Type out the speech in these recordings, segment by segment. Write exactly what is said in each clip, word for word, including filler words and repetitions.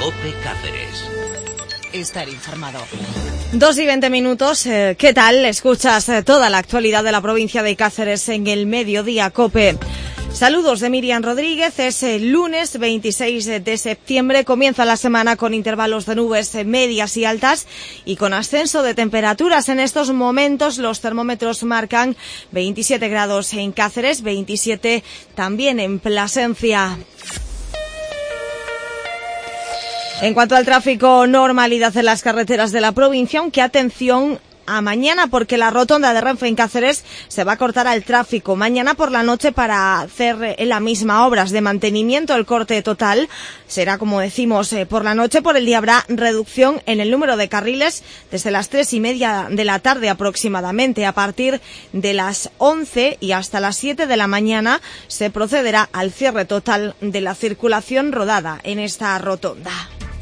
COPE Cáceres. Estar informado. Dos y veinte minutos. Eh, ¿Qué tal? Escuchas eh, toda la actualidad de la provincia de Cáceres en el Mediodía COPE. Saludos de Miriam Rodríguez. Es el lunes veintiséis de septiembre. Comienza la semana con intervalos de nubes medias y altas y con ascenso de temperaturas. En estos momentos los termómetros marcan veintisiete grados en Cáceres, veintisiete también en Plasencia. En cuanto al tráfico, normalidad en las carreteras de la provincia, aunque atención a mañana porque la rotonda de Renfe en Cáceres se va a cortar al tráfico mañana por la noche para hacer en la misma obras de mantenimiento. El corte total será, como decimos, eh, por la noche. Por el día habrá reducción en el número de carriles desde las tres y media de la tarde aproximadamente. A partir de las once y hasta las siete de la mañana se procederá al cierre total de la circulación rodada en esta rotonda.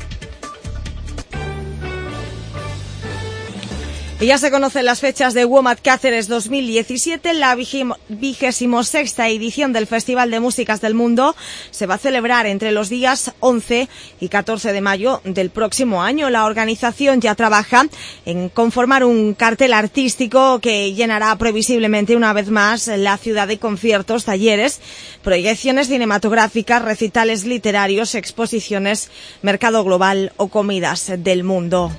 Y ya se conocen las fechas de WOMAD Cáceres dos mil diecisiete. La vigésimo sexta edición del Festival de Músicas del Mundo se va a celebrar entre los días once y catorce de mayo del próximo año. La organización ya trabaja en conformar un cartel artístico que llenará previsiblemente una vez más la ciudad de conciertos, talleres, proyecciones cinematográficas, recitales literarios, exposiciones, mercado global o comidas del mundo.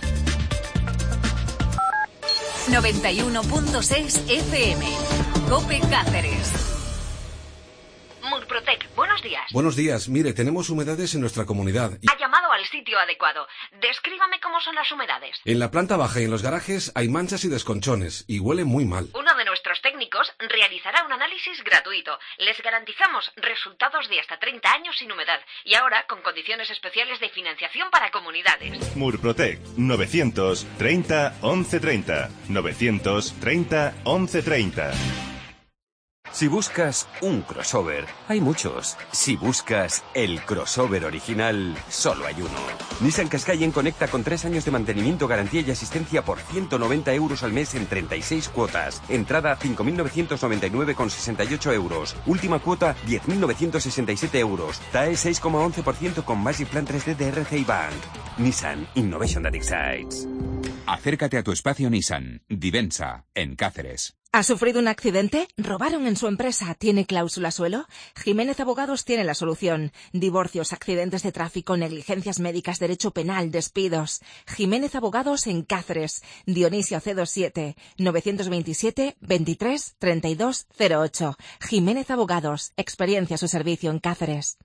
noventa y uno punto seis F M. COPE Cáceres. Murprotec, buenos días. Buenos días. Mire, tenemos humedades en nuestra comunidad. Y... Ha llamado al sitio adecuado. Descríbame cómo son las humedades. En la planta baja y en los garajes hay manchas y desconchones y huele muy mal. Uno de nuestros técnicos realizará un análisis gratuito. Les garantizamos resultados de hasta treinta años sin humedad y ahora con condiciones especiales de financiación para comunidades. Murprotec, novecientos treinta once treinta. novecientos treinta once treinta. Si buscas un crossover, hay muchos. Si buscas el crossover original, solo hay uno. Nissan Qashqai conecta con tres años de mantenimiento, garantía y asistencia por ciento noventa euros al mes en treinta y seis cuotas. Entrada cinco mil novecientos noventa y nueve con sesenta y ocho euros. Última cuota diez mil novecientos sesenta y siete euros. T A E seis coma once por ciento con Magic Plan tres D de R C I Bank. Nissan Innovation that excites. Acércate a tu espacio Nissan. Divensa, en Cáceres. ¿Ha sufrido un accidente? ¿Robaron en su empresa? ¿Tiene cláusula suelo? Jiménez Abogados tiene la solución. Divorcios, accidentes de tráfico, negligencias médicas, derecho penal, despidos. Jiménez Abogados en Cáceres. Dionisio C veintisiete, novecientos veintisiete, veintitrés, treinta y dos, cero ocho. Jiménez Abogados. Experiencia a su servicio en Cáceres.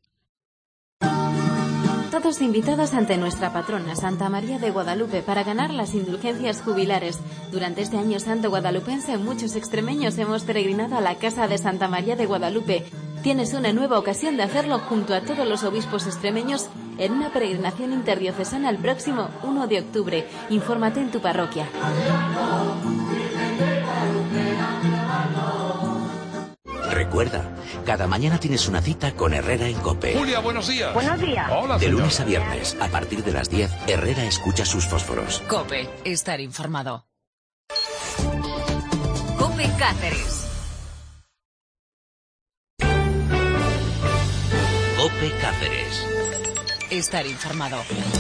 Todos invitados ante nuestra patrona Santa María de Guadalupe para ganar las indulgencias jubilares. Durante este año santo guadalupense, muchos extremeños hemos peregrinado a la casa de Santa María de Guadalupe. Tienes una nueva ocasión de hacerlo junto a todos los obispos extremeños en una peregrinación interdiocesana el próximo uno de octubre. Infórmate en tu parroquia. Recuerda, cada mañana tienes una cita con Herrera en COPE. Julia, buenos días. Buenos días. Hola, de señor. lunes a viernes, a partir de las diez, Herrera escucha sus fósforos. COPE. Estar informado. COPE Cáceres. COPE Cáceres. Estar informado.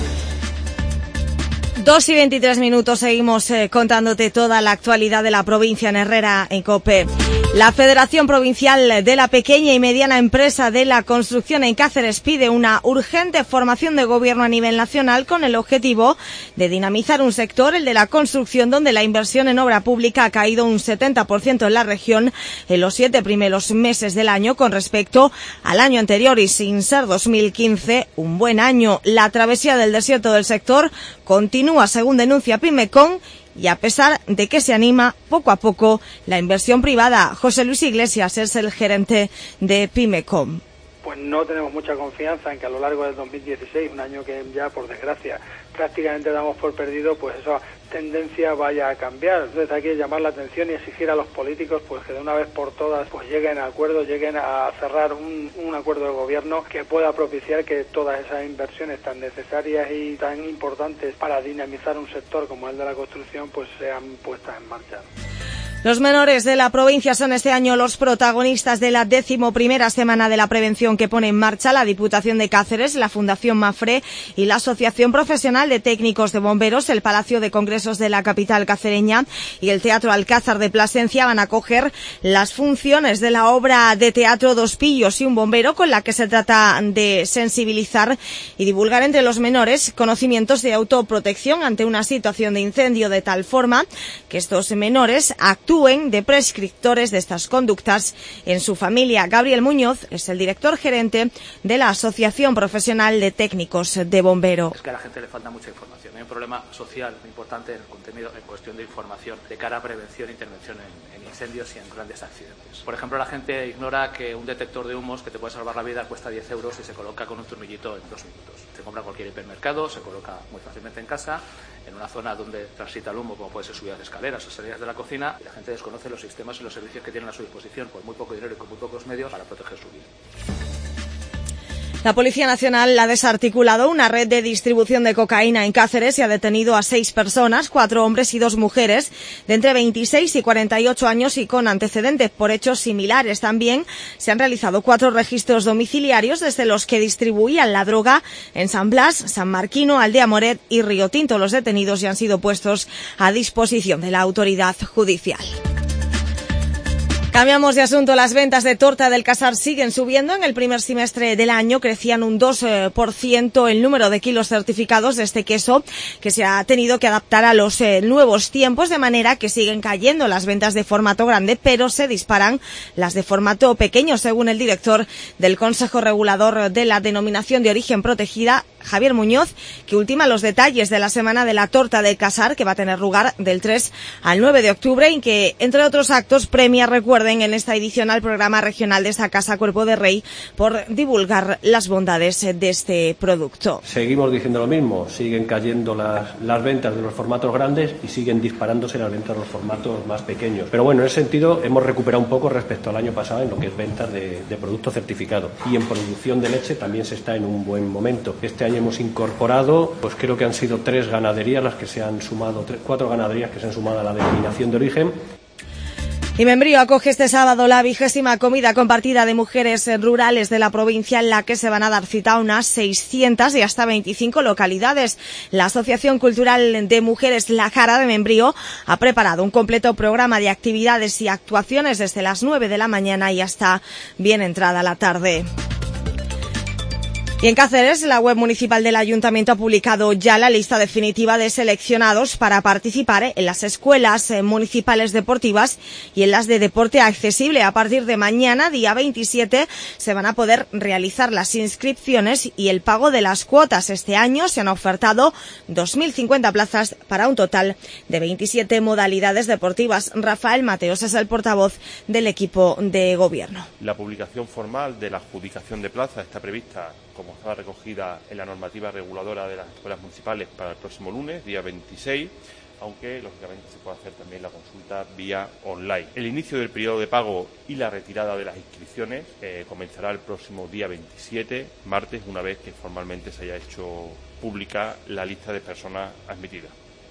Dos y veintitrés minutos, seguimos eh, contándote toda la actualidad de la provincia en Herrera en COPE. La Federación Provincial de la Pequeña y Mediana Empresa de la Construcción en Cáceres pide una urgente formación de gobierno a nivel nacional con el objetivo de dinamizar un sector, el de la construcción, donde la inversión en obra pública ha caído un setenta por ciento en la región en los siete primeros meses del año con respecto al año anterior y sin ser dos mil quince un buen año. La travesía del desierto del sector continúa, según denuncia Pimecom, y a pesar de que se anima poco a poco la inversión privada. José Luis Iglesias es el gerente de Pimecom. Pues no tenemos mucha confianza en que a lo largo del dos mil dieciséis, un año que ya por desgracia prácticamente damos por perdido, pues esa tendencia vaya a cambiar. Entonces hay que llamar la atención y exigir a los políticos pues que de una vez por todas pues lleguen a acuerdos, lleguen a cerrar un, un acuerdo de gobierno que pueda propiciar que todas esas inversiones tan necesarias y tan importantes para dinamizar un sector como el de la construcción pues sean puestas en marcha. Los menores de la provincia son este año los protagonistas de la decimoprimera semana de la prevención que pone en marcha la Diputación de Cáceres, la Fundación Mafre y la Asociación Profesional de Técnicos de Bomberos. El Palacio de Congresos de la capital cacereña y el Teatro Alcázar de Plasencia van a acoger las funciones de la obra de teatro Dos pillos y un bombero, con la que se trata de sensibilizar y divulgar entre los menores conocimientos de autoprotección ante una situación de incendio, de tal forma que estos menores actúen de prescriptores de estas conductas en su familia. Gabriel Muñoz es el director gerente de la Asociación Profesional de Técnicos de Bombero. Es que a la gente le falta mucha información. Hay un problema social muy importante en el contenido, en cuestión de información de cara a prevención e intervención en, en incendios y en grandes accidentes. Por ejemplo, la gente ignora que un detector de humos que te puede salvar la vida cuesta diez euros y se coloca con un tornillito en dos minutos. Se compra en cualquier hipermercado, se coloca muy fácilmente en casa, en una zona donde transita el humo, como puede ser subidas de escaleras o salidas de la cocina, y la gente desconoce los sistemas y los servicios que tienen a su disposición por muy poco dinero y con muy pocos medios para proteger su vida. La Policía Nacional ha desarticulado una red de distribución de cocaína en Cáceres y ha detenido a seis personas, cuatro hombres y dos mujeres, de entre veintiséis y cuarenta y ocho años y con antecedentes por hechos similares. También se han realizado cuatro registros domiciliarios desde los que distribuían la droga en San Blas, San Marquino, Aldea Moret y Río Tinto. Los detenidos ya han sido puestos a disposición de la autoridad judicial. Cambiamos de asunto. Las ventas de torta del Casar siguen subiendo. En el primer semestre del año crecían un dos por ciento el número de kilos certificados de este queso, que se ha tenido que adaptar a los eh, nuevos tiempos, de manera que siguen cayendo las ventas de formato grande, pero se disparan las de formato pequeño, según el director del Consejo Regulador de la Denominación de Origen Protegida, Javier Muñoz, que ultima los detalles de la Semana de la Torta del Casar, que va a tener lugar del tres al nueve de octubre, y que, entre otros actos, premia, recuerden, en esta edición al programa regional de esta casa Cuerpo de Rey por divulgar las bondades de este producto. Seguimos diciendo lo mismo, siguen cayendo las, las ventas de los formatos grandes y siguen disparándose las ventas de los formatos más pequeños. Pero bueno, en ese sentido hemos recuperado un poco respecto al año pasado en lo que es ventas de, de productos certificados. Y en producción de leche también se está en un buen momento. Este año hemos incorporado, pues creo que han sido tres ganaderías las que se han sumado, tres, cuatro ganaderías que se han sumado a la denominación de origen. Y Membrío acoge este sábado la vigésima comida compartida de mujeres rurales de la provincia, en la que se van a dar cita a unas seiscientas y hasta veinticinco localidades. La Asociación Cultural de Mujeres La Jara de Membrío ha preparado un completo programa de actividades y actuaciones desde las nueve de la mañana y hasta bien entrada la tarde. Y en Cáceres, la web municipal del Ayuntamiento ha publicado ya la lista definitiva de seleccionados para participar en las escuelas municipales deportivas y en las de deporte accesible. A partir de mañana, día veintisiete, se van a poder realizar las inscripciones y el pago de las cuotas. Este año se han ofertado dos mil cincuenta plazas para un total de veintisiete modalidades deportivas. Rafael Mateos es el portavoz del equipo de gobierno. La publicación formal de la adjudicación de plazas está prevista, como estaba recogida en la normativa reguladora de las escuelas municipales, para el próximo lunes, día veintiséis, aunque lógicamente se puede hacer también la consulta vía online. El inicio del periodo de pago y la retirada de las inscripciones eh, comenzará el próximo día veintisiete, martes, una vez que formalmente se haya hecho pública la lista de personas admitidas.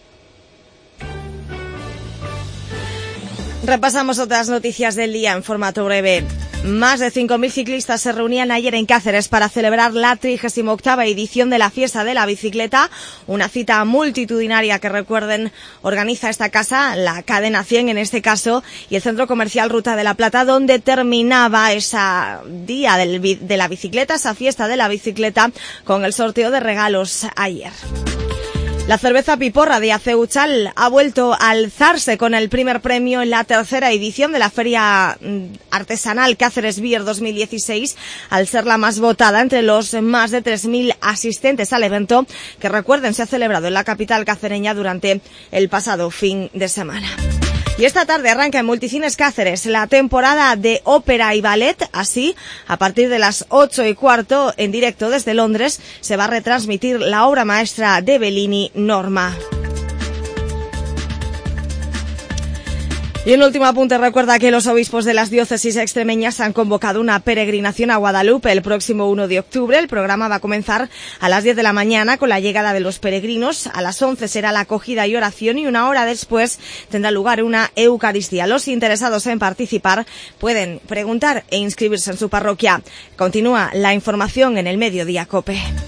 Repasamos otras noticias del día en formato breve. Más de cinco mil ciclistas se reunían ayer en Cáceres para celebrar la trigésima octava edición de la Fiesta de la Bicicleta, una cita multitudinaria que, recuerden, organiza esta casa, la cadena cien en este caso, y el Centro Comercial Ruta de la Plata, donde terminaba ese día del, de la bicicleta, esa Fiesta de la Bicicleta, con el sorteo de regalos ayer. La cerveza Piporra de Aceuchal ha vuelto a alzarse con el primer premio en la tercera edición de la Feria Artesanal Cáceres Beer dos mil dieciséis, al ser la más votada entre los más de tres mil asistentes al evento, que, recuerden, se ha celebrado en la capital cacereña durante el pasado fin de semana. Y esta tarde arranca en Multicines Cáceres la temporada de ópera y ballet. Así, a partir de las ocho y cuarto, en directo desde Londres, se va a retransmitir la obra maestra de Bellini, Norma. Y un último apunte, recuerda que los obispos de las diócesis extremeñas han convocado una peregrinación a Guadalupe el próximo uno de octubre. El programa va a comenzar a las diez de la mañana con la llegada de los peregrinos. A las once será la acogida y oración y una hora después tendrá lugar una Eucaristía. Los interesados en participar pueden preguntar e inscribirse en su parroquia. Continúa la información en el Mediodía COPE.